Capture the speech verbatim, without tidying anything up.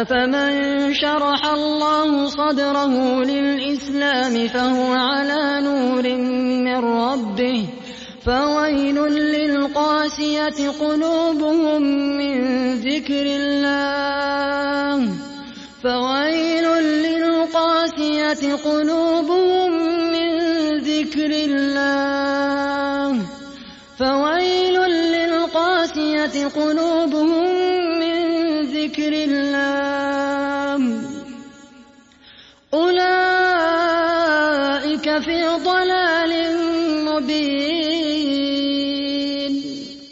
أفمن شرح الله صدره للإسلام فهو على نور من ربه فويل للقاسية قلوبهم من ذكر الله فويل للقاسية قلوبهم من ذكر الله فويل للقاسية قلوبهم من ذكر الله أولئك في ضلال